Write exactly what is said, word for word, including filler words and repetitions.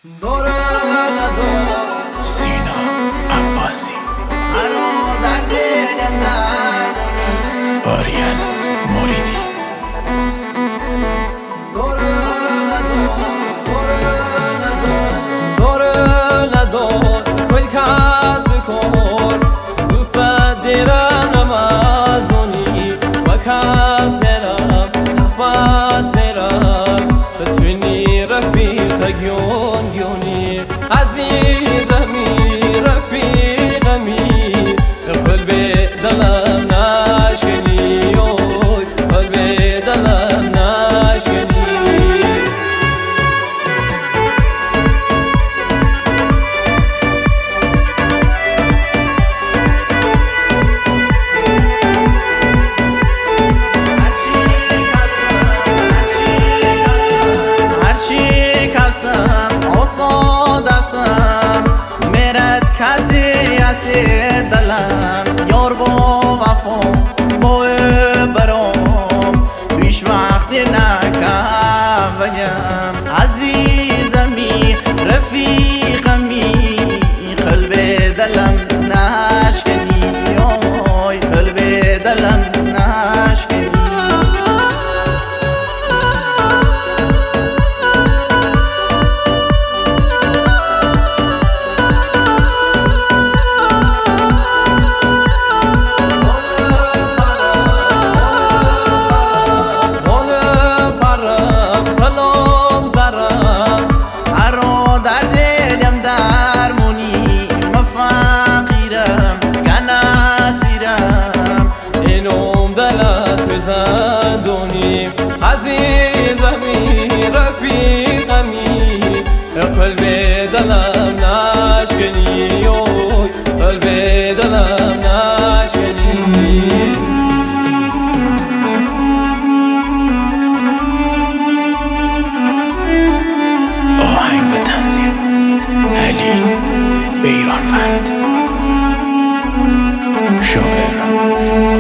سینا عباسی، آریان موریدی. دوره ندار کل کس کن دوست دیرم نمازونی و کس دیرم نفس دیرم بتونی رفیق گیون گیونی عزیزمی رفیقمی قلبی دلم نشکنی قلبی دلم نشکنی دلم یار با وفا با برام پیش وقتی نکم بگم عزیزمی رفیقمی قلب دلم نشکنی آی قلب دلم نشکنی عزیزمی رفیقمی قلبی دلم نشکنی قلبی دلم نشکنی آهنگ به تنظیم علی بیرانوند، شاعر